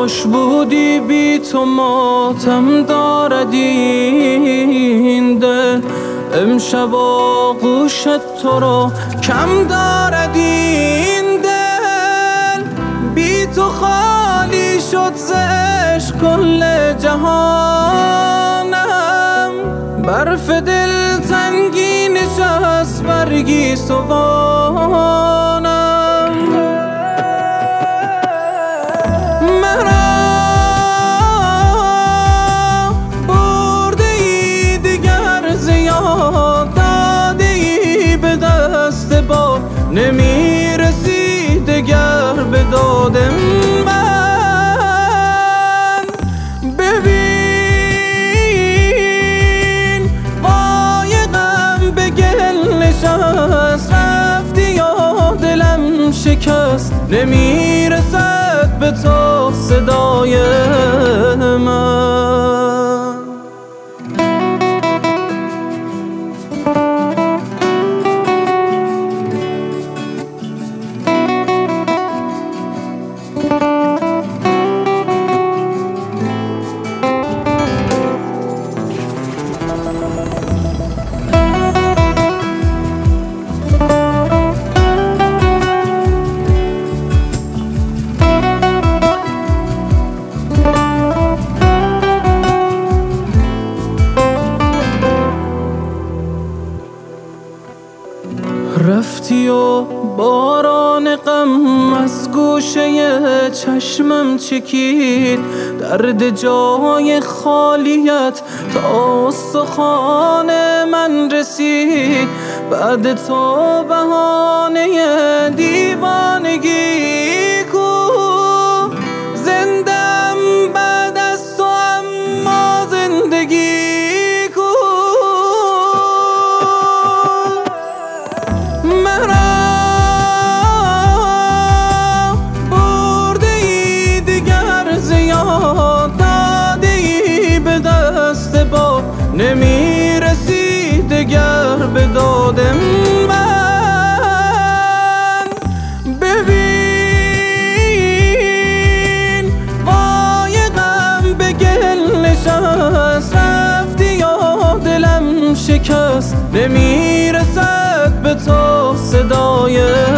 کاش بودی بی تو ماتم دارد این دل، امشب آغوشت تو را کم دارد این دل. بی تو خالی شد ز عشق کل جهانم، برف دل تنگی نشست برگی سوانم. مرا برده ای دیگر زیاد، داده ای به دست باد، نمی رسی دگر به داد من. ببین قایقم به گل نشست، رفتی یا دلم شکست، نمی رسد به تو صدای من. رفتی و باران غم از گوشه چشمم چکید، درد جای خالیت تا استخوان من رسید. بعد تو بهانه دیوانگی کو، زندم بعد از تو اما زندگی کو. مرا برده ای دیگر زیاد، داده ای به دست باد، نمی رسی دگر به داد من. ببین قایقم به گل نشست، رفتی یا دلم شکست، نمی رسد به تو صدای